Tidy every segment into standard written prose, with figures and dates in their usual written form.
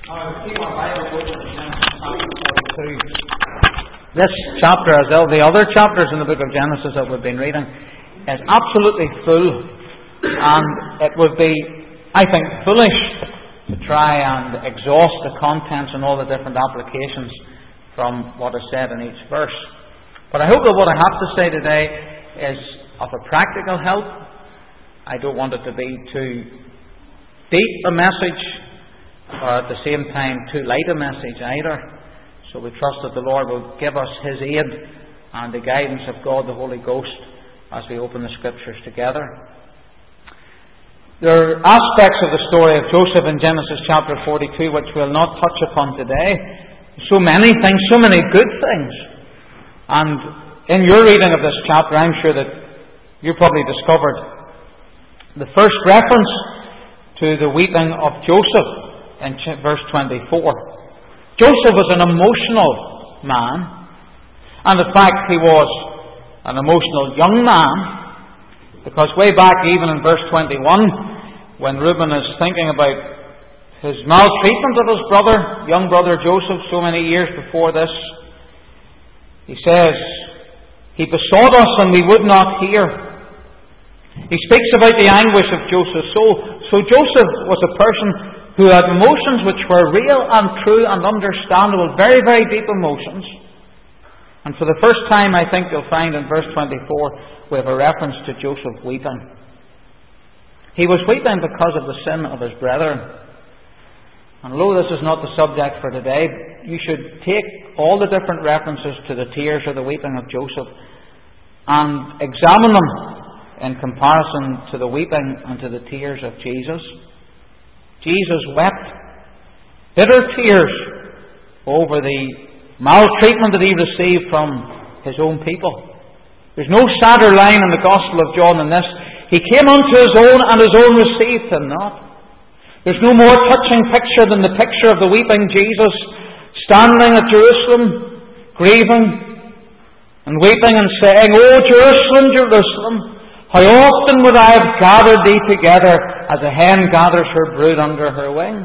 This chapter, as all the other chapters in the book of Genesis that we've been reading, is absolutely full, and it would be, I think, foolish to try and exhaust the contents and all the different applications from what is said in each verse. But I hope that what I have to say today is of a practical help. I don't want it to be too deep a message, or at the same time too light a message either. So we trust that the Lord will give us His aid and the guidance of God the Holy Ghost as we open the Scriptures together. There are aspects of the story of Joseph in Genesis chapter 42 which we'll not touch upon today. So many things, so many good things. And in your reading of this chapter, I'm sure that you probably discovered the first reference to the weeping of Joseph in verse 24. Joseph was an emotional man, and in fact he was an emotional young man, because way back even in verse 21, when Reuben is thinking about his maltreatment of his brother, young brother Joseph, so many years before this, he says, "He besought us and we would not hear." He speaks about the anguish of Joseph's soul. So Joseph was a person who had emotions which were real and true and understandable, very, very deep emotions. And for the first time, I think you'll find in verse 24, we have a reference to Joseph weeping. He was weeping because of the sin of his brethren. And although this is not the subject for today, you should take all the different references to the tears or the weeping of Joseph and examine them in comparison to the weeping and to the tears of Jesus. Jesus wept bitter tears over the maltreatment that he received from his own people. There's no sadder line in the Gospel of John than this. He came unto his own, and his own received him not. There's no more touching picture than the picture of the weeping Jesus standing at Jerusalem, grieving and weeping and saying, "O Jerusalem, Jerusalem, how often would I have gathered thee together as a hen gathers her brood under her wing?"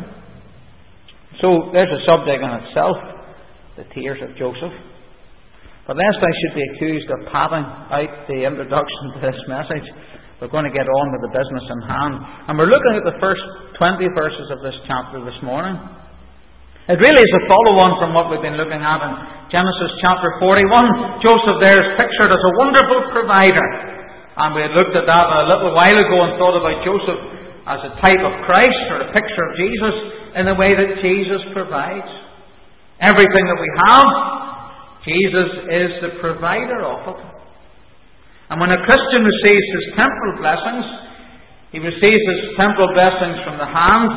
So there's a subject in itself, the tears of Joseph. But lest I should be accused of padding out the introduction to this message, we're going to get on to the business in hand. And we're looking at the first 20 verses of this chapter this morning. It really is a follow-on from what we've been looking at in Genesis chapter 41. Joseph there is pictured as a wonderful provider. And we had looked at that a little while ago and thought about Joseph as a type of Christ, or a picture of Jesus, in the way that Jesus provides. Everything that we have, Jesus is the provider of it. And when a Christian receives his temporal blessings, he receives his temporal blessings from the hand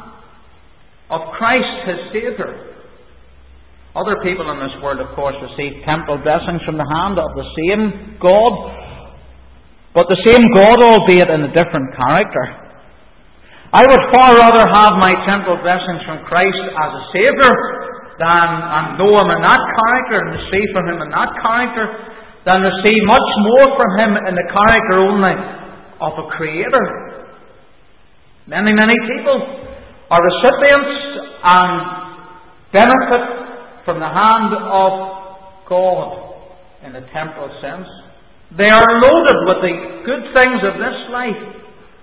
of Christ, his Saviour. Other people in this world, of course, receive temporal blessings from the hand of the same God, but the same God, albeit in a different character. I would far rather have my temporal blessings from Christ as a Saviour and know Him in that character and receive from Him in that character, than receive much more from Him in the character only of a Creator. Many, many people are recipients and benefit from the hand of God in a temporal sense. They are loaded with the good things of this life,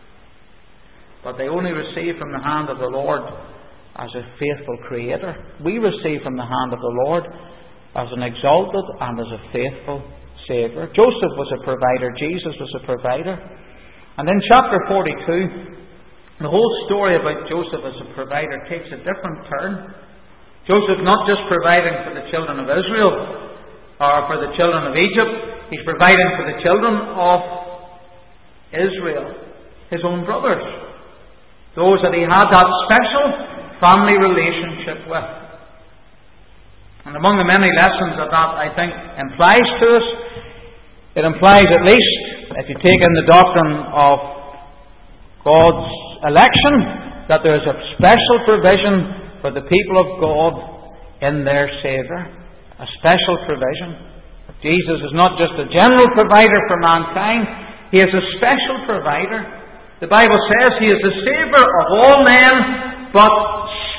but they only receive from the hand of the Lord as a faithful Creator. We receive from the hand of the Lord as an exalted and as a faithful Saviour. Joseph was a provider. Jesus was a provider. And in chapter 42, the whole story about Joseph as a provider takes a different turn. Joseph not just providing for the children of Israel or for the children of Egypt, he's providing for the children of Israel, his own brothers, those that he had that special family relationship with. And among the many lessons that I think implies to us, it implies at least, if you take in the doctrine of God's election, that there is a special provision for the people of God in their Saviour. A special provision. Jesus is not just a general provider for mankind, He is a special provider. The Bible says He is the Saviour of all men, but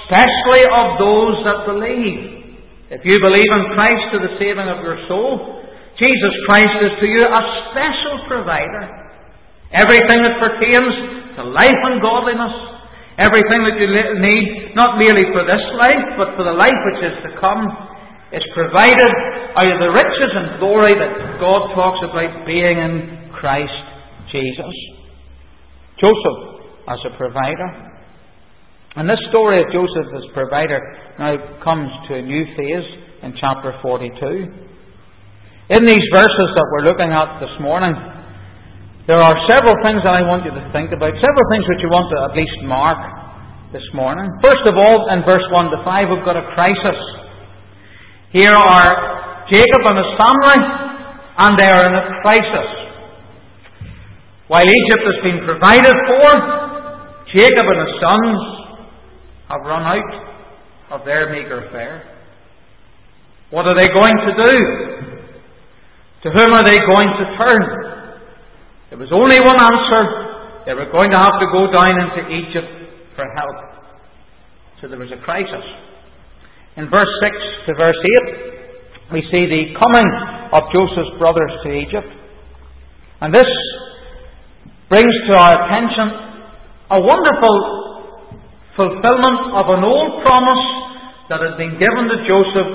especially of those that believe. If you believe in Christ to the saving of your soul, Jesus Christ is to you a special provider. Everything that pertains to life and godliness, everything that you need, not merely for this life, but for the life which is to come, is provided out of the riches and glory that God talks about being in Christ Jesus. Joseph as a provider. And this story of Joseph as provider now comes to a new phase in chapter 42. In these verses that we're looking at this morning, there are several things that I want you to think about, several things which you want to at least mark this morning. First of all, in verse 1 to 5, we've got a crisis. Here are Jacob and his family, and they are in a crisis. While Egypt has been provided for, Jacob and his sons have run out of their meagre fare. What are they going to do? To whom are they going to turn? There was only one answer. They were going to have to go down into Egypt for help. So there was a crisis. In verse 6 to verse 8, we see the coming of Joseph's brothers to Egypt. And this brings to our attention a wonderful fulfillment of an old promise that had been given to Joseph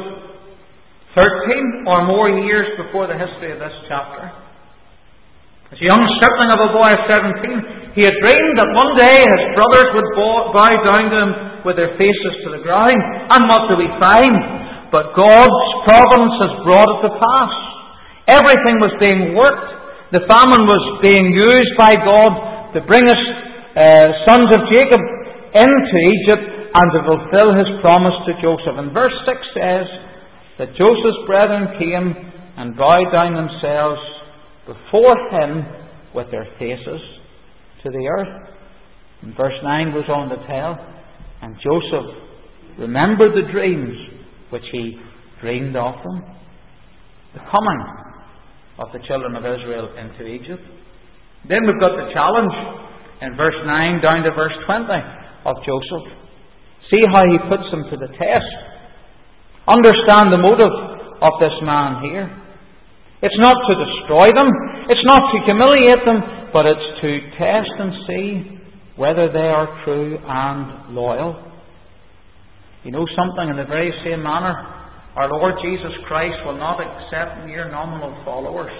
13 or more years before the history of this chapter. As a young stripling of a boy of 17, he had dreamed that one day his brothers would bow down to him with their faces to the ground. And what do we find? But God's providence has brought it to pass. Everything was being worked. The famine was being used by God to bring us sons of Jacob into Egypt and to fulfill his promise to Joseph. And verse 6 says that Joseph's brethren came and bowed down themselves before him with their faces to the earth. And verse 9 goes on to tell, and Joseph remembered the dreams which he dreamed of them. The coming of the children of Israel into Egypt. Then we've got the challenge in verse 9 down to verse 20 of Joseph. See how he puts them to the test. Understand the motive of this man here. It's not to destroy them, it's not to humiliate them, but it's to test and see whether they are true and loyal. You know something, in the very same manner, our Lord Jesus Christ will not accept mere nominal followers.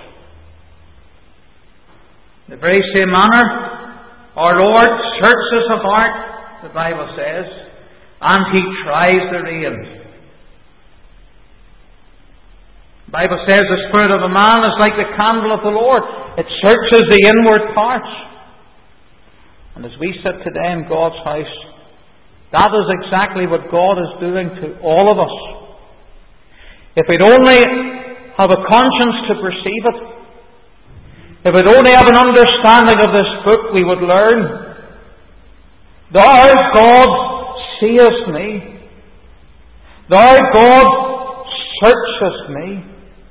In the very same manner, our Lord searches the heart, the Bible says, and He tries the reins. The Bible says the spirit of a man is like the candle of the Lord. It searches the inward parts. And as we sit today in God's house, that is exactly what God is doing to all of us. If we'd only have a conscience to perceive it, if we'd only have an understanding of this book, we would learn, Thou, God, seest me. Thou, God, searchest me.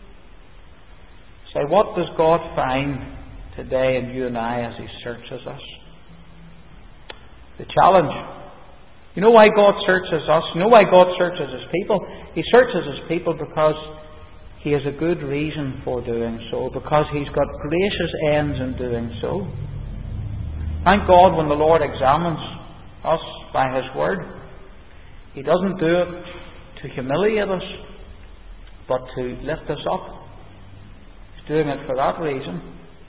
Say, what does God find today in you and I as He searches us? The challenge. You know why God searches us? You know why God searches His people? He searches His people because He has a good reason for doing so, because He's got gracious ends in doing so. Thank God when the Lord examines us by His Word, He doesn't do it to humiliate us, but to lift us up. He's doing it for that reason.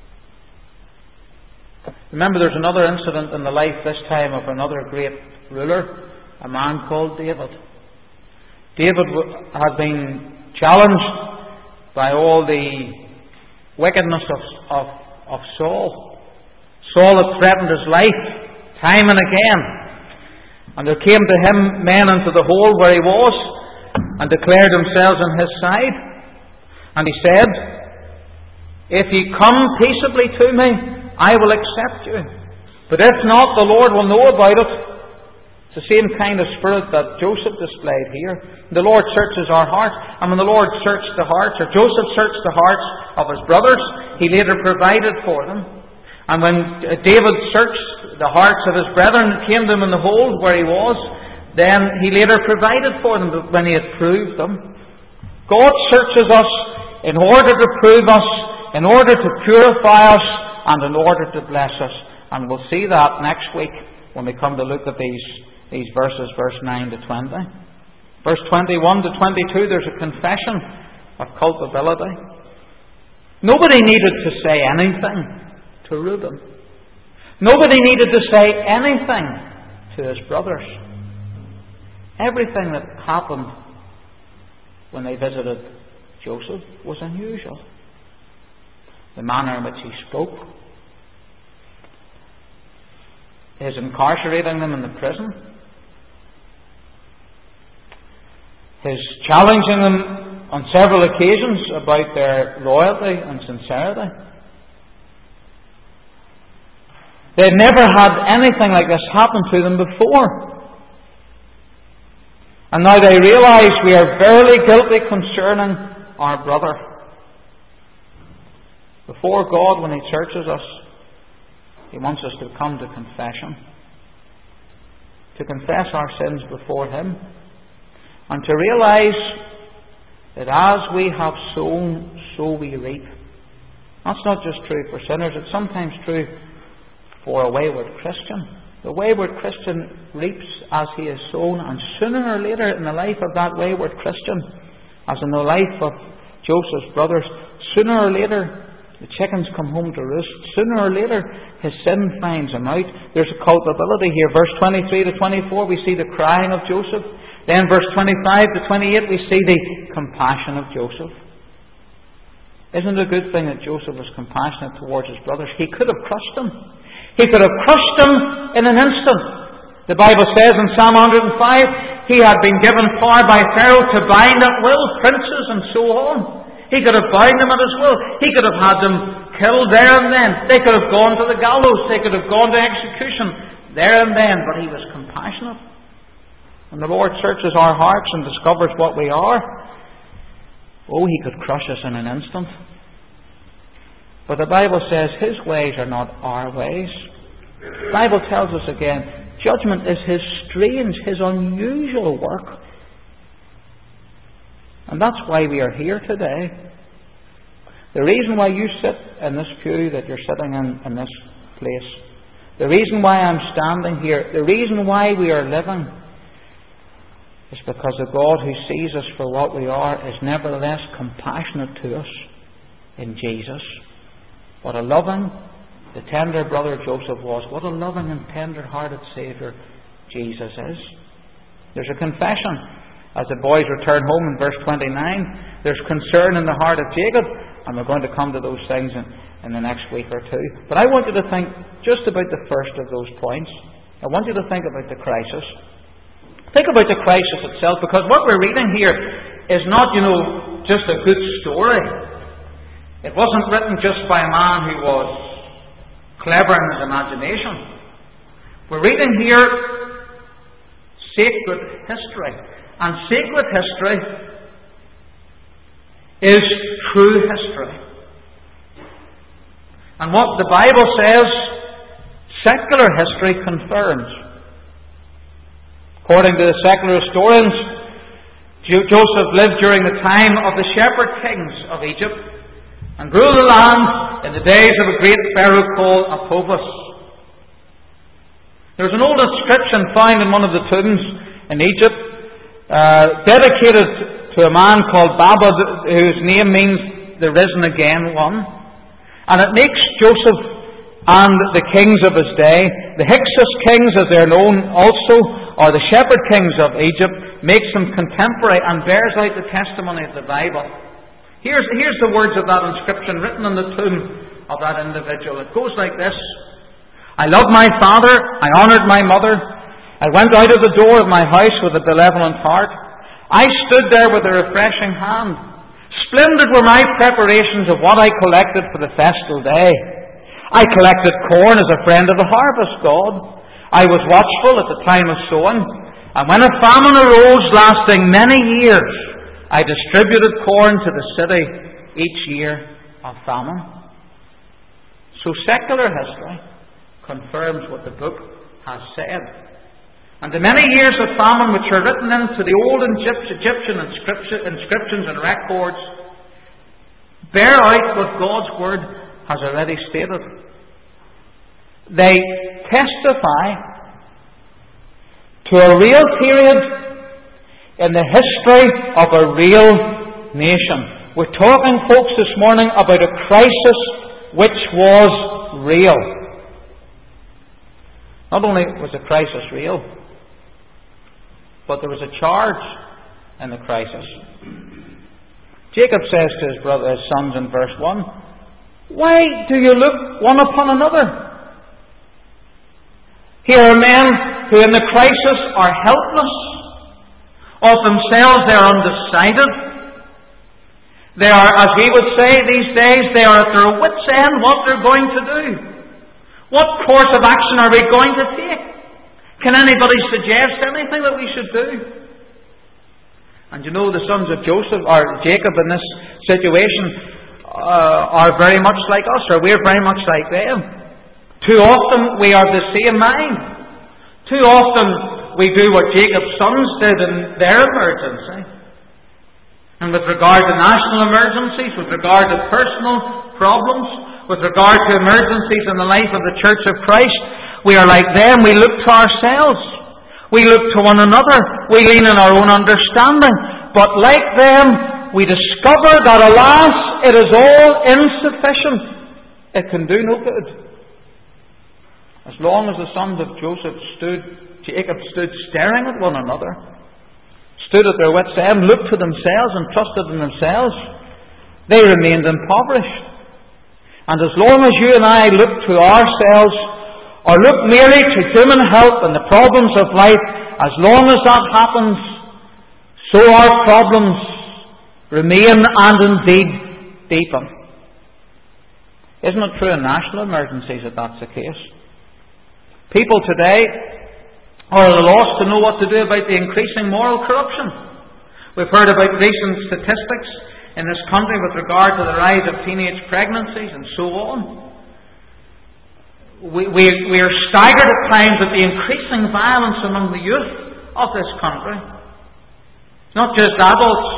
Remember, there's another incident in the life this time of another great ruler, a man called David. David had been challenged by all the wickedness of Saul. Saul had threatened his life time and again. And there came to him men into the hole where he was and declared themselves on his side. And he said, If ye come peaceably to me, I will accept you. But if not, the Lord will know about it. It's the same kind of spirit that Joseph displayed here. The Lord searches our hearts. And when the Lord searched the hearts, or Joseph searched the hearts of his brothers, he later provided for them. And when David searched the hearts of his brethren, came to him in the hold where he was, then He later provided for them when He had proved them. God searches us in order to prove us, in order to purify us, and in order to bless us. And we'll see that next week when we come to look at these verses, verse 9 to 20. Verse 21 to 22, there's a confession of culpability. Nobody needed to say anything to Reuben. Nobody needed to say anything to his brothers. Everything that happened when they visited Joseph was unusual. The manner in which he spoke, his incarcerating them in the prison, his challenging them on several occasions about their loyalty and sincerity. They had never had anything like this happen to them before. And now they realize we are verily guilty concerning our brother. Before God, when He searches us, He wants us to come to confession. To confess our sins before Him. And to realize that as we have sown, so we reap. That's not just true for sinners, it's sometimes true for a wayward Christian. The wayward Christian reaps as he is sown, and sooner or later in the life of that wayward Christian, as in the life of Joseph's brothers, sooner or later the chickens come home to roost. Sooner or later his sin finds him out. There's a culpability here. Verse 23 to 24 we see the crying of Joseph. Then verse 25 to 28 we see the compassion of Joseph. Isn't it a good thing that Joseph was compassionate towards his brothers? He could have crushed them. He could have crushed them in an instant. The Bible says in Psalm 105, he had been given power by Pharaoh to bind at will princes and so on. He could have bound them at his will. He could have had them killed there and then. They could have gone to the gallows. They could have gone to execution there and then. But he was compassionate. When the Lord searches our hearts and discovers what we are, he could crush us in an instant. But the Bible says His ways are not our ways. The Bible tells us again, judgment is His strange, His unusual work. And that's why we are here today. The reason why you sit in this pew that you're sitting in this place, the reason why I'm standing here, the reason why we are living, is because the God who sees us for what we are is nevertheless compassionate to us in Jesus. What a loving, the tender brother Joseph was. What a loving and tender-hearted Saviour Jesus is. There's a confession. As the boys return home in verse 29, there's concern in the heart of Jacob, and we're going to come to those things in the next week or two. But I want you to think just about the first of those points. I want you to think about the crisis. Think about the crisis itself, because what we're reading here is not, just a good story. It wasn't written just by a man who was clever in his imagination. We're reading here sacred history. And sacred history is true history. And what the Bible says, secular history confirms. According to the secular historians, Joseph lived during the time of the shepherd kings of Egypt and ruled the land in the days of a great Pharaoh called Apophis. There's an old inscription found in one of the tombs in Egypt, dedicated to a man called Baba, whose name means the risen again one. And it makes Joseph and the kings of his day, the Hyksos kings as they're known also, or the shepherd kings of Egypt, makes them contemporary and bears out the testimony of the Bible. Here's the words of that inscription written on the tomb of that individual. It goes like this: I loved my father, I honoured my mother, I went out of the door of my house with a benevolent heart. I stood there with a refreshing hand. Splendid were my preparations of what I collected for the festal day. I collected corn as a friend of the harvest god. I was watchful at the time of sowing, and when a famine arose lasting many years, I distributed corn to the city each year of famine. So secular history confirms what the book has said. And the many years of famine which are written into the old Egyptian inscriptions and records bear out what God's Word has already stated. They testify to a real period in the history of a real nation. We're talking, folks, this morning about a crisis which was real. Not only was the crisis real, but there was a charge in the crisis. Jacob says to his sons in verse 1, "Why do you look one upon another?" Here are men who in the crisis are helpless. Of themselves they are undecided. They are, as we would say these days, they are at their wits' end what they're going to do. What course of action are we going to take? Can anybody suggest anything that we should do? And you know, the sons of Joseph, or Jacob in this situation, are very much like us, or we're very much like them. Too often we are the same mind. Too often we do what Jacob's sons did in their emergency. And with regard to national emergencies, with regard to personal problems, with regard to emergencies in the life of the Church of Christ, we are like them. We look to ourselves. We look to one another. We lean on our own understanding. But like them, we discover that, alas, it is all insufficient. It can do no good. As long as the sons of Jacob stood staring at one another, stood at their wits' end, looked to themselves and trusted in themselves, they remained impoverished. And as long as you and I look to ourselves, or look merely to human help and the problems of life, as long as that happens, so our problems remain and indeed deepen. Isn't it true in national emergencies that that's the case? People today are at a loss to know what to do about the increasing moral corruption. We've heard about recent statistics in this country with regard to the rise of teenage pregnancies and so on. We are staggered at times at the increasing violence among the youth of this country. It's not just adults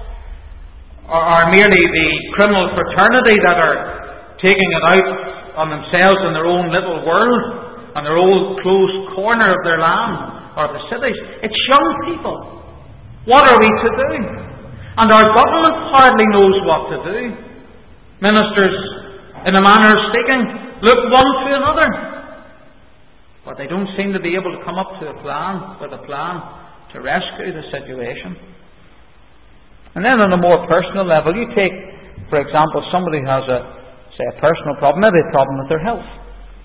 or merely the criminal fraternity that are taking it out on themselves in their own little world, on their old closed corner of their land or the cities. It's young people. What are we to do? And our government hardly knows what to do. Ministers, in a manner of speaking, look one to another. But they don't seem to be able to come up with a plan to rescue the situation. And then on a more personal level, you take, for example, somebody who has a personal problem, maybe a problem with their health.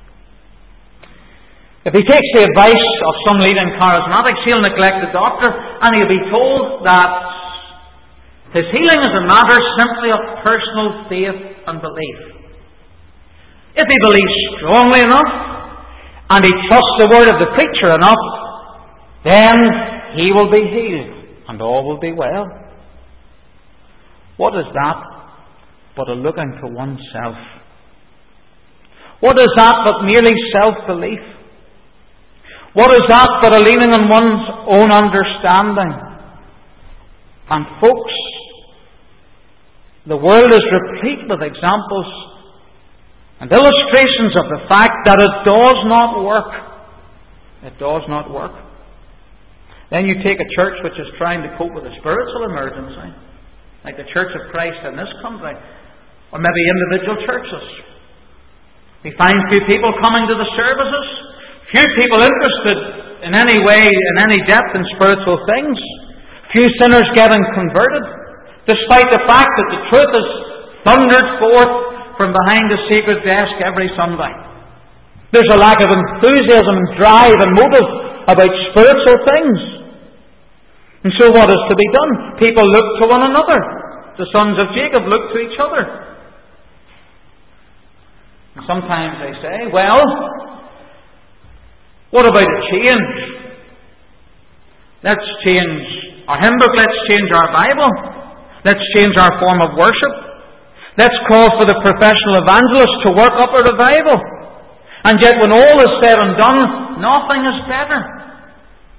If he takes the advice of some leading charismatics, he'll neglect the doctor, and he'll be told that his healing is a matter simply of personal faith and belief. If he believes strongly enough, and he trusts the word of the preacher enough, then he will be healed, and all will be well. What is that but a looking to oneself? What is that but merely self-belief? What is that but a leaning on one's own understanding? And folks, the world is replete with examples and illustrations of the fact that it does not work. It does not work. Then you take a church which is trying to cope with a spiritual emergency, like the Church of Christ in this country, or maybe individual churches. We find few people coming to the services, few people interested in any way, in any depth in spiritual things, few sinners getting converted, despite the fact that the truth is thundered forth from behind the secret desk every Sunday. There's a lack of enthusiasm and drive and motive about spiritual things. And so what is to be done? People look to one another. The sons of Jacob look to each other. And sometimes they say, well, what about a change? Let's change our hymn book. Let's change our Bible. Let's change our form of worship. Let's call for the professional evangelist to work up a revival. And yet when all is said and done, nothing is better.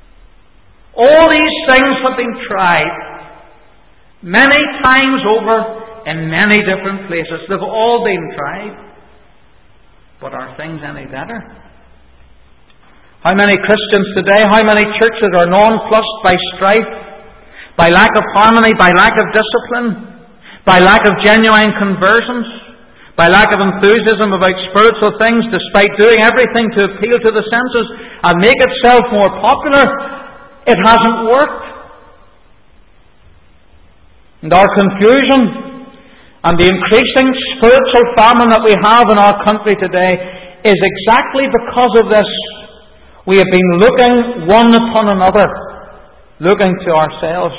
All these things have been tried many times over in many different places. They've all been tried. But are things any better? How many Christians today, how many churches are nonplussed by strife, by lack of harmony, by lack of discipline, by lack of genuine conversions, by lack of enthusiasm about spiritual things, despite doing everything to appeal to the senses and make itself more popular? It hasn't worked. And our confusion and the increasing spiritual famine that we have in our country today is exactly because of this. We have been looking one upon another, looking to ourselves.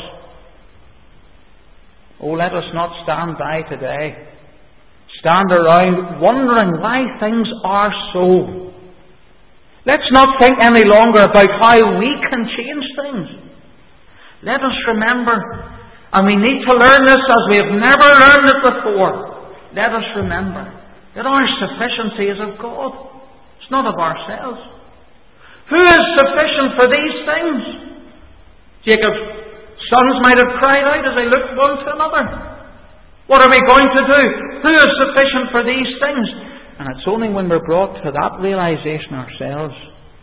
Oh, let us not stand by today, stand around wondering why things are so. Let's not think any longer about how we can change things. Let us remember, and we need to learn this as we have never learned it before. Let us remember that our sufficiency is of God. It's not of ourselves. Who is sufficient for these things? Jacob's sons might have cried out as they looked one to another. What are we going to do? Who is sufficient for these things? And it's only when we're brought to that realization ourselves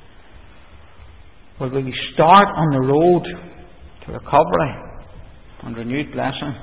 will we start on the road to recovery and renewed blessing.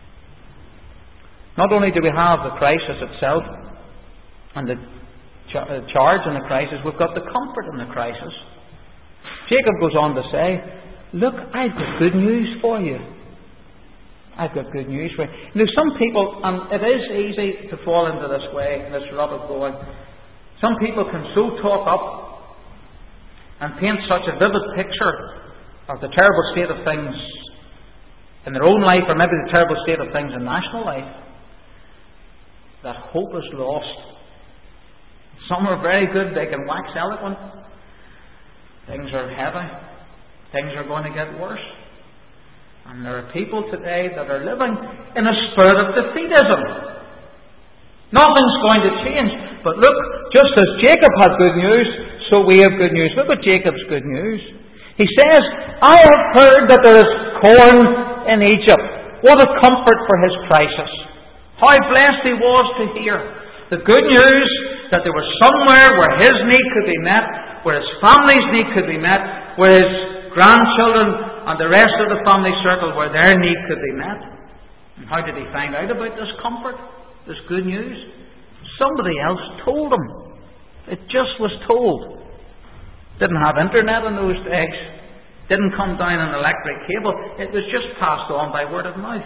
Not only do we have the crisis itself and the charge in the crisis, we've got the comfort in the crisis. Jacob goes on to say, look, I've got good news for you. I've got good news for you. You know, some people, and it is easy to fall into this way, this rut of going, some people can so talk up and paint such a vivid picture of the terrible state of things in their own life, or maybe the terrible state of things in national life, that hope is lost. Some are very good, they can wax eloquent. Things are heavy. Things are going to get worse. And there are people today that are living in a spirit of defeatism. Nothing's going to change. But look, just as Jacob had good news, so we have good news. Look at Jacob's good news. He says, I have heard that there is corn in Egypt. What a comfort for his crisis. How blessed he was to hear the good news that there was somewhere where his need could be met, where his family's need could be met, where his grandchildren and the rest of the family circle, where their need could be met. And how did he find out about this comfort, this good news? Somebody else told him. It just was told. Didn't have internet in those days. Didn't come down an electric cable. It was just passed on by word of mouth.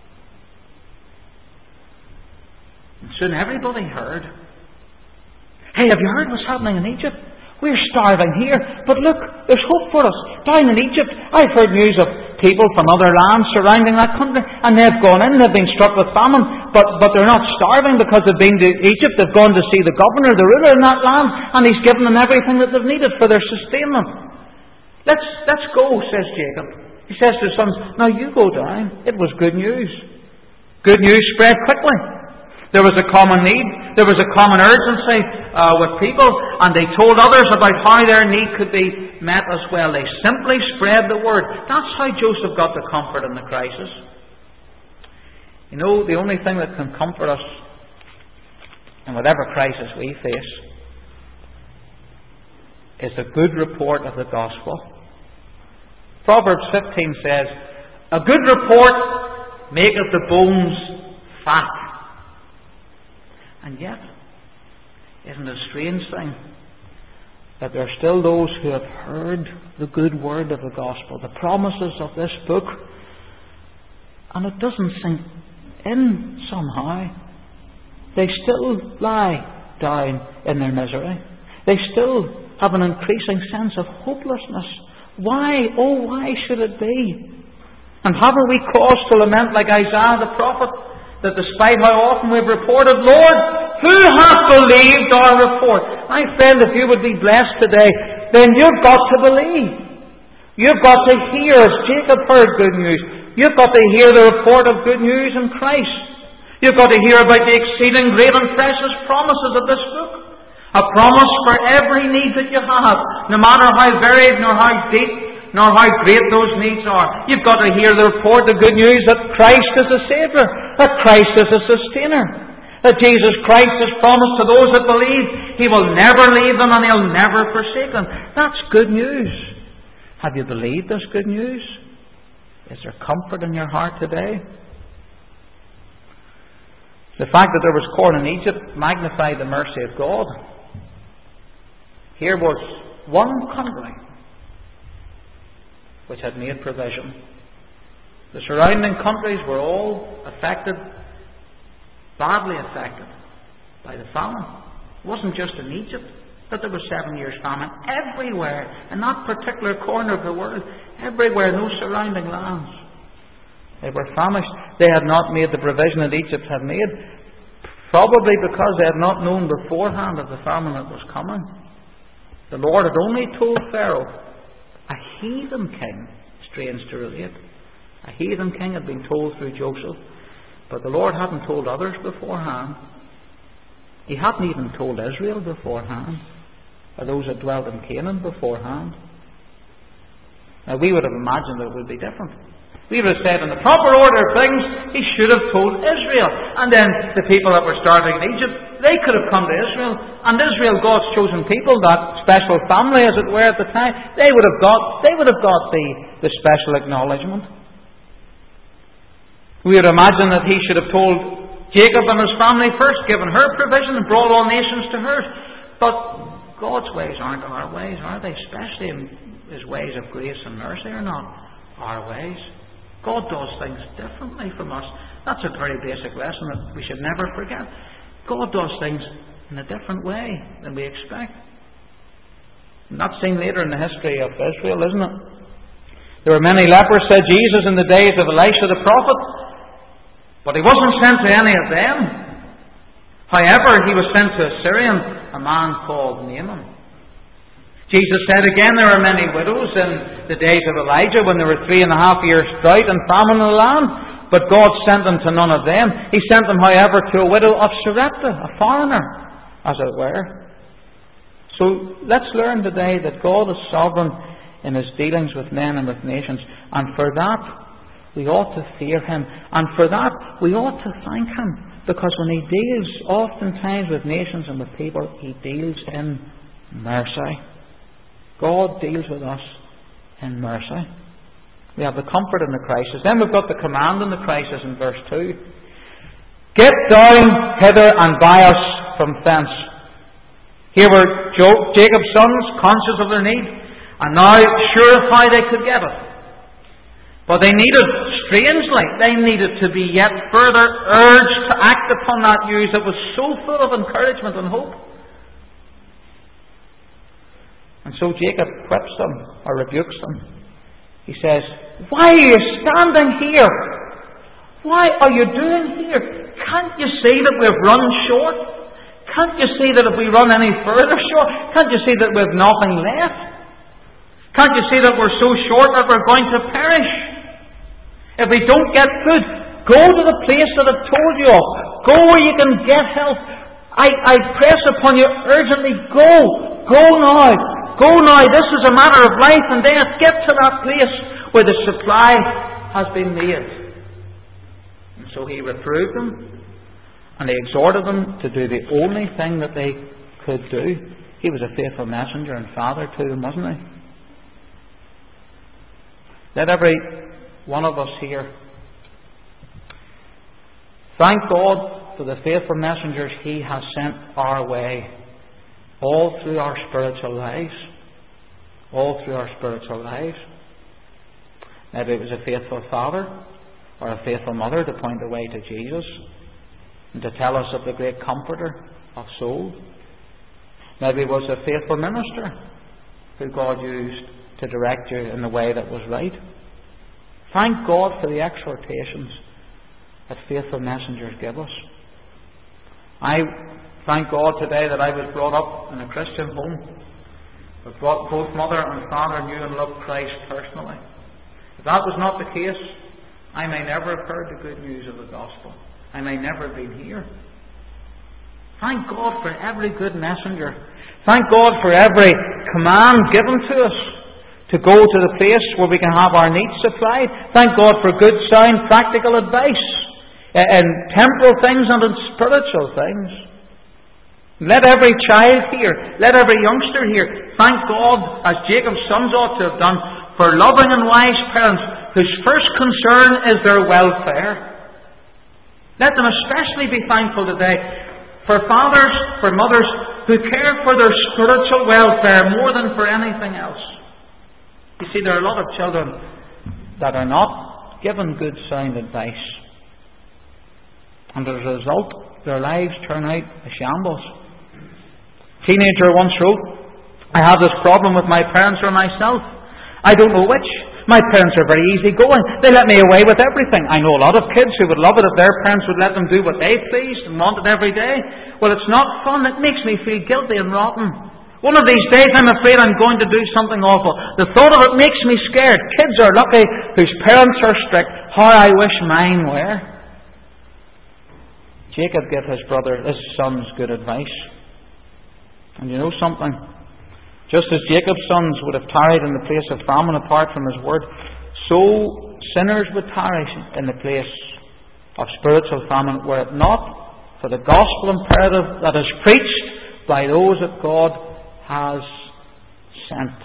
And soon everybody heard. Hey, have you heard what's happening in Egypt? We're starving here, but look, there's hope for us. Down in Egypt, I've heard news of people from other lands surrounding that country, and they've gone in, they've been struck with famine, but they're not starving because they've been to Egypt. They've gone to see the governor, the ruler in that land, and he's given them everything that they've needed for their sustainment. Let's go, says Jacob. He says to his sons, now you go down. It was good news. Good news spread quickly. There was a common need. There was a common urgency with people, and they told others about how their need could be met as well. They simply spread the word. That's how Joseph got the comfort in the crisis. You know, the only thing that can comfort us in whatever crisis we face is the good report of the gospel. Proverbs 15 says, a good report maketh the bones fat. And yet, isn't it a strange thing that there are still those who have heard the good word of the gospel, the promises of this book, and it doesn't sink in somehow. They still lie down in their misery. They still have an increasing sense of hopelessness. Why? Oh, why should it be? And haven't we cause to lament like Isaiah the prophet, that despite how often we've reported, Lord, who hath believed our report? My friend, if you would be blessed today, then you've got to believe. You've got to hear, as Jacob heard good news. You've got to hear the report of good news in Christ. You've got to hear about the exceeding great and precious promises of this book. A promise for every need that you have, no matter how varied nor how deep nor how great those needs are. You've got to hear the report, the good news that Christ is a Saviour, that Christ is a sustainer, that Jesus Christ has promised to those that believe He will never leave them and He'll never forsake them. That's good news. Have you believed this good news? Is there comfort in your heart today? The fact that there was corn in Egypt magnified the mercy of God. Here was one country which had made provision. The surrounding countries were all affected, badly affected, by the famine. It wasn't just in Egypt that there was 7 years famine. Everywhere, in that particular corner of the world, everywhere in those surrounding lands, they were famished. They had not made the provision that Egypt had made, probably because they had not known beforehand of the famine that was coming. The Lord had only told Pharaoh, a heathen king, strange to relate, a heathen king had been told through Joseph, but the Lord hadn't told others beforehand. He hadn't even told Israel beforehand, or those that dwelt in Canaan beforehand. Now we would have imagined that it would be different. We would have said, in the proper order of things, He should have told Israel. And then the people that were starving in Egypt, they could have come to Israel. And Israel, God's chosen people, that special family, as it were, at the time, they would have got the special acknowledgement. We would imagine that He should have told Jacob and his family first, given her provision, and brought all nations to her. But God's ways aren't our ways, are they? Especially in His ways of grace and mercy are not our ways. God does things differently from us. That's a very basic lesson that we should never forget. God does things in a different way than we expect. And that's seen later in the history of Israel, isn't it? There were many lepers, said Jesus, in the days of Elisha the prophet, but He wasn't sent to any of them. However, He was sent to a Syrian, a man called Naaman. Jesus said again, there are many widows in the days of Elijah, when there were 3.5 years drought and famine in the land, but God sent them to none of them. He sent them, however, to a widow of Sarepta, a foreigner, as it were. So let's learn today that God is sovereign in His dealings with men and with nations, and for that we ought to fear Him, and for that we ought to thank Him, because when He deals oftentimes with nations and with people, He deals in mercy. God deals with us in mercy. We have the comfort in the crisis. Then we've got the command in the crisis in verse 2. Get down hither and buy us from thence. Here were Jacob's sons, conscious of their need, and now sure how they could get it. But they needed, strangely, they needed to be yet further urged to act upon that news that was so full of encouragement and hope. And so Jacob quips them, or rebukes them. He says, why are you standing here? Why are you doing here? Can't you see that we've run short? Can't you see that if we run any further short? Can't you see that we've nothing left? Can't you see that we're so short that we're going to perish? If we don't get food, go to the place that I've told you of. Go where you can get help. I press upon you urgently, go. Go now. Go now, this is a matter of life and death. Get to that place where the supply has been made. And so He reproved them, and He exhorted them to do the only thing that they could do. He was a faithful messenger and father to them, wasn't He? Let every one of us here thank God for the faithful messengers He has sent our way, all through our spiritual lives. All through our spiritual lives. Maybe it was a faithful father or a faithful mother to point the way to Jesus and to tell us of the great comforter of souls. Maybe it was a faithful minister who God used to direct you in the way that was right. Thank God for the exhortations that faithful messengers give us. I thank God today that I was brought up in a Christian home. But both mother and father knew and loved Christ personally. If that was not the case, I may never have heard the good news of the gospel. I may never have been here. Thank God for every good messenger. Thank God for every command given to us to go to the place where we can have our needs supplied. Thank God for good, sound, practical advice in temporal things and in spiritual things. Let every child here, let every youngster here, thank God, as Jacob's sons ought to have done, for loving and wise parents whose first concern is their welfare. Let them especially be thankful today for fathers, for mothers who care for their spiritual welfare more than for anything else. You see, there are a lot of children that are not given good, sound advice. And as a result, their lives turn out a shambles. A teenager once wrote, I have this problem with my parents or myself. I don't know which. My parents are very easygoing. They let me away with everything. I know a lot of kids who would love it if their parents would let them do what they pleased and wanted every day. Well, it's not fun. It makes me feel guilty and rotten. One of these days I'm afraid I'm going to do something awful. The thought of it makes me scared. Kids are lucky whose parents are strict. How I wish mine were. Jacob gave his sons good advice. And you know something? Just as Jacob's sons would have tarried in the place of famine apart from his word, so sinners would tarry in the place of spiritual famine were it not for the gospel imperative that is preached by those that God has sent.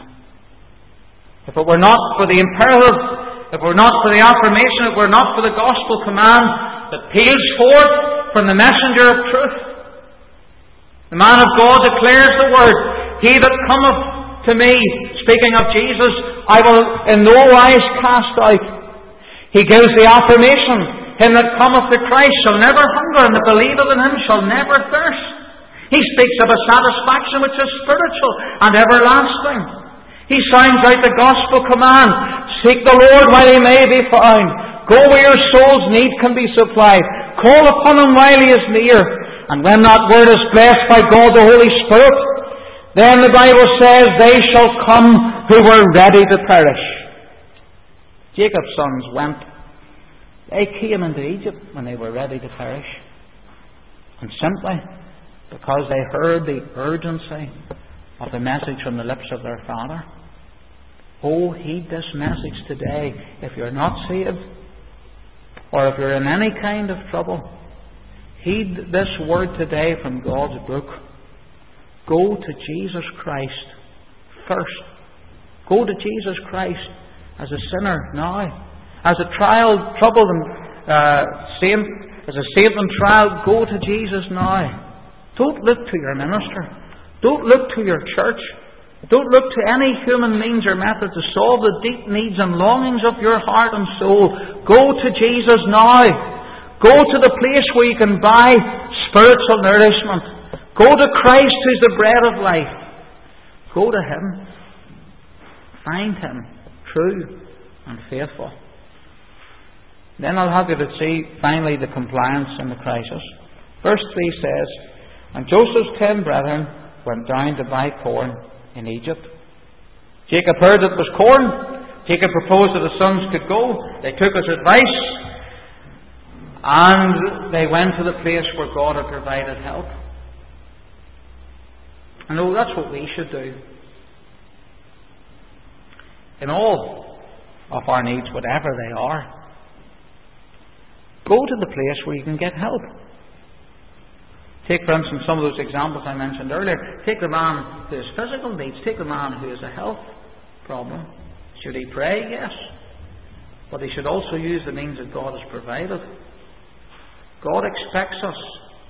If it were not for the imperative, if it were not for the affirmation, if it were not for the gospel command that peals forth from the messenger of truth, the man of God declares the word, He that cometh to me, speaking of Jesus, I will in no wise cast out. He gives the affirmation, him that cometh to Christ shall never hunger, and that believeth in him shall never thirst. He speaks of a satisfaction which is spiritual and everlasting. He sounds out the gospel command, seek the Lord while he may be found. Go where your soul's need can be supplied. Call upon him while he is near. And when that word is blessed by God the Holy Spirit, then the Bible says, they shall come who were ready to perish. Jacob's sons went. They came into Egypt when they were ready to perish. And simply because they heard the urgency of the message from the lips of their father. Oh, heed this message today. If you're not saved, or if you're in any kind of trouble, heed this word today from God's book. Go to Jesus Christ first. Go to Jesus Christ as a sinner now. As a trial, troubled and saint, as a saint in trial, go to Jesus now. Don't look to your minister. Don't look to your church. Don't look to any human means or method to solve the deep needs and longings of your heart and soul. Go to Jesus now. Go to the place where you can buy spiritual nourishment. Go to Christ who's the bread of life. Go to Him. Find Him true and faithful. Then I'll have you to see finally the compliance in the crisis. Verse 3 says, and Joseph's 10 brethren went down to buy corn in Egypt. Jacob heard that it was corn. Jacob proposed that his sons could go. They took his advice. And they went to the place where God had provided help. I know that's what we should do. In all of our needs, whatever they are, go to the place where you can get help. Take, for instance, some of those examples I mentioned earlier. Take the man who has physical needs. Take the man who has a health problem. Should he pray? Yes. But he should also use the means that God has provided. God expects us.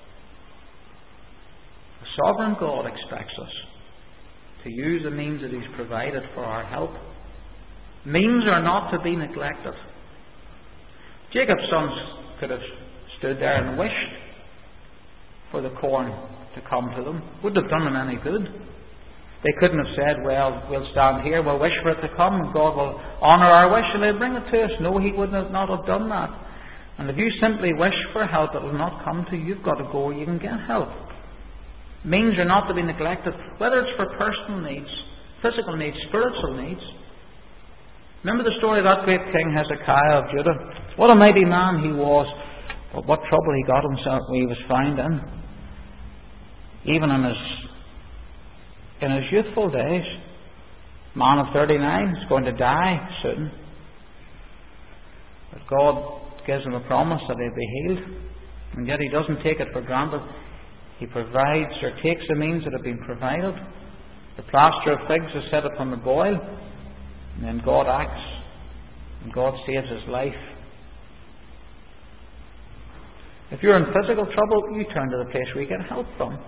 The sovereign God expects us to use the means that He's provided for our help. Means are not to be neglected. Jacob's sons could have stood there and wished for the corn to come to them. Wouldn't have done them any good. They couldn't have said, well, we'll stand here, we'll wish for it to come, and God will honour our wish and He'll bring it to us. No, He would not have done that. And if you simply wish for help, it will not come to you. You've got to go where you can get help. Means are not to be neglected, whether it's for personal needs, physical needs, spiritual needs. Remember the story of that great king Hezekiah of Judah? What a mighty man he was, but what trouble he got himself when he was found in. Even in his youthful days. Man of 39 is going to die soon. But God gives him a promise that he'll be healed. And yet he doesn't take it for granted. He provides or takes the means that have been provided. The plaster of figs is set upon the boil. And then God acts. And God saves his life. If you're in physical trouble, you turn to the place where you get help from.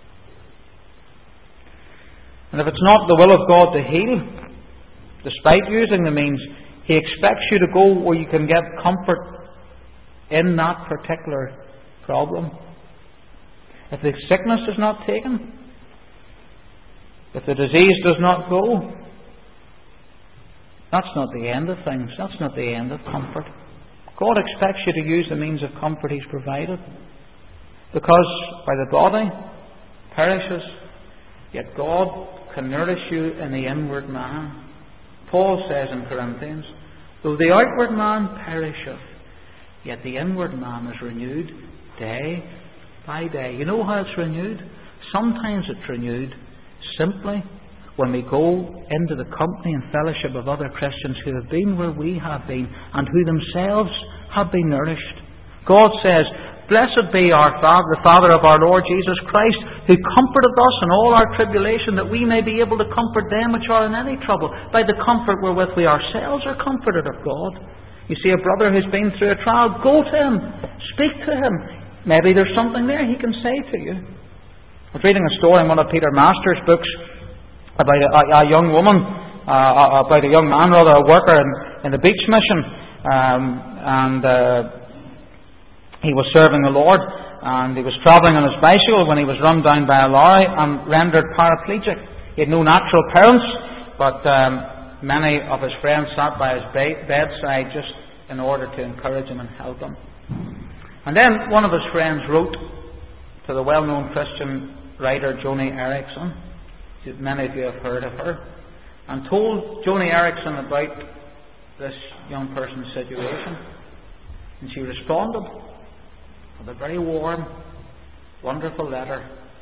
And if it's not the will of God to heal, despite using the means, He expects you to go where you can get comfort in that particular problem. If the sickness is not taken, if the disease does not go, that's not the end of things. That's not the end of comfort. God expects you to use the means of comfort He's provided. Because by the body perishes, yet God can nourish you in the inward man. Paul says in Corinthians, though the outward man perisheth, yet the inward man is renewed day by day. You know how it's renewed? Sometimes it's renewed simply when we go into the company and fellowship of other Christians who have been where we have been and who themselves have been nourished. God says, blessed be our Father, the Father of our Lord Jesus Christ, who comforteth us in all our tribulation, that we may be able to comfort them which are in any trouble, by the comfort wherewith we ourselves are comforted of God. You see a brother who's been through a trial, go to him, speak to him. Maybe there's something there he can say to you. I was reading a story in one of Peter Master's books about a young woman, about a young man, rather, a worker in the beach mission, and he was serving the Lord, and he was travelling on his bicycle when he was run down by a lorry and rendered paraplegic. He had no natural parents, but many of his friends sat by his bedside just in order to encourage him and help him. And then one of his friends wrote to the well-known Christian writer Joni Eareckson. Many of you have heard of her, and told Joni Eareckson about this young person's situation. And she responded with a very warm, wonderful letter,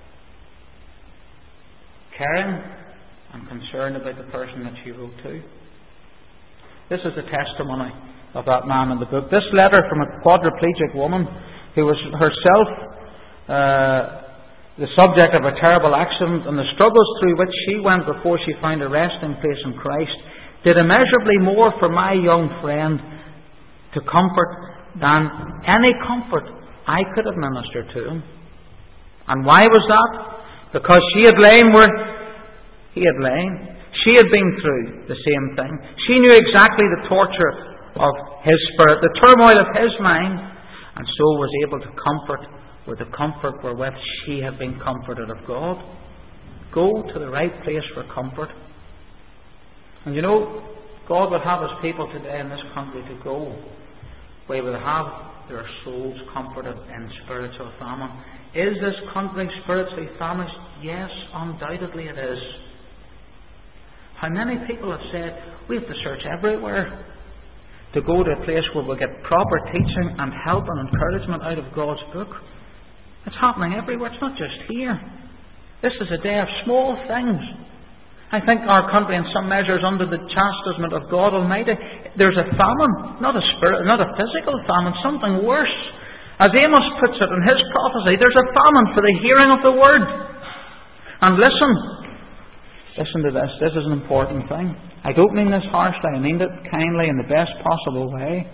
caring and concerned about the person that she wrote to. This is the testimony of that man in the book. This letter from a quadriplegic woman who was herself the subject of a terrible accident, and the struggles through which she went before she found a resting place in Christ, did immeasurably more for my young friend to comfort than any comfort I could have ministered to him. And why was that? Because she had lain where he had lain. She had been through the same thing. She knew exactly the torture of his spirit, the turmoil of his mind, and so was able to comfort with the comfort wherewith she had been comforted of God. Go to the right place for comfort. And you know, God would have His people today in this country to go where they would have their souls comforted in spiritual famine. Is this country spiritually famished? Yes, undoubtedly it is. How many people have said, we have to search everywhere to go to a place where we'll get proper teaching and help and encouragement out of God's book? It's happening everywhere. It's not just here. This is a day of small things. I think our country in some measure is under the chastisement of God Almighty. There's a famine, not a physical famine, something worse. As Amos puts it in his prophecy, there's a famine for the hearing of the word. And listen to this. This is an important thing. I don't mean this harshly. I mean it kindly in the best possible way.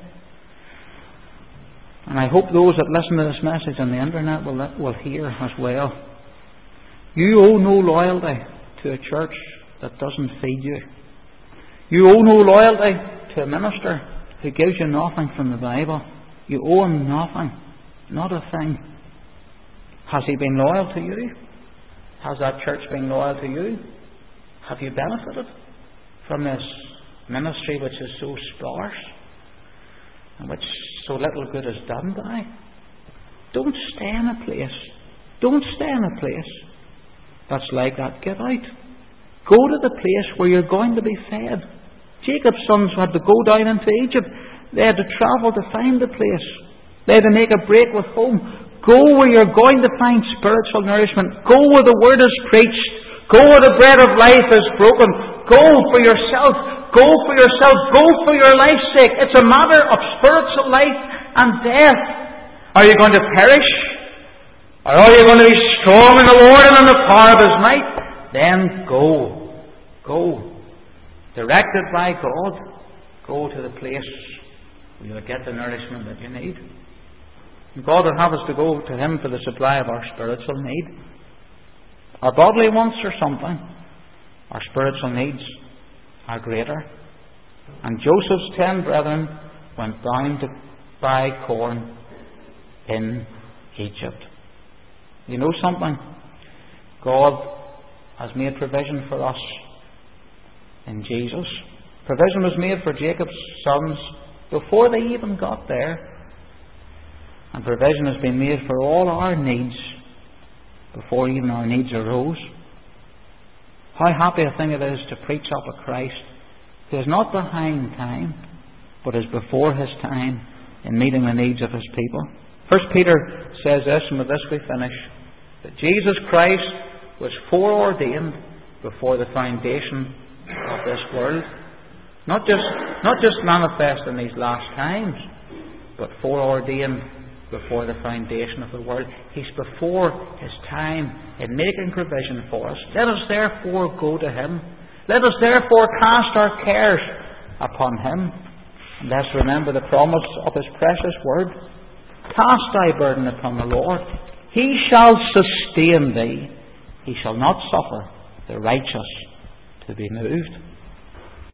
And I hope those that listen to this message on the internet will hear as well. You owe no loyalty to a church that doesn't feed you. You owe no loyalty to a minister who gives you nothing from the Bible. You owe him nothing. Not a thing. Has he been loyal to you? Has that church been loyal to you? Have you benefited from this ministry which is so sparse and which so little good is done by? Don't stay in a place. Don't stay in a place that's like that. Get out. Go to the place where you're going to be fed. Jacob's sons had to go down into Egypt. They had to travel to find the place. They had to make a break with home. Go where you're going to find spiritual nourishment. Go where the word is preached. Go where the bread of life is broken. Go for yourself. Go for yourself. Go for your life's sake. It's a matter of spiritual life and death. Are you going to perish? Or are you going to be strong in the Lord and in the power of His might? Then go. Go. Directed by God. Go to the place where you'll get the nourishment that you need. And God will have us to go to Him for the supply of our spiritual need. Our bodily wants are something. Our spiritual needs are greater. And Joseph's 10 brethren went down to buy corn in Egypt. You know something? God has made provision for us in Jesus. Provision was made for Jacob's sons before they even got there. And provision has been made for all our needs before even our needs arose. How happy a thing it is to preach up a Christ who is not behind time, but is before His time in meeting the needs of His people. 1 Peter says this, and with this we finish, that Jesus Christ was foreordained before the foundation of this world. Not just manifest in these last times, but foreordained before the foundation of the world. He's before His time in making provision for us. Let us therefore go to Him. Let us therefore cast our cares upon Him. And let's remember the promise of His precious word. Cast thy burden upon the Lord. He shall sustain thee. He shall not suffer the righteous to be moved.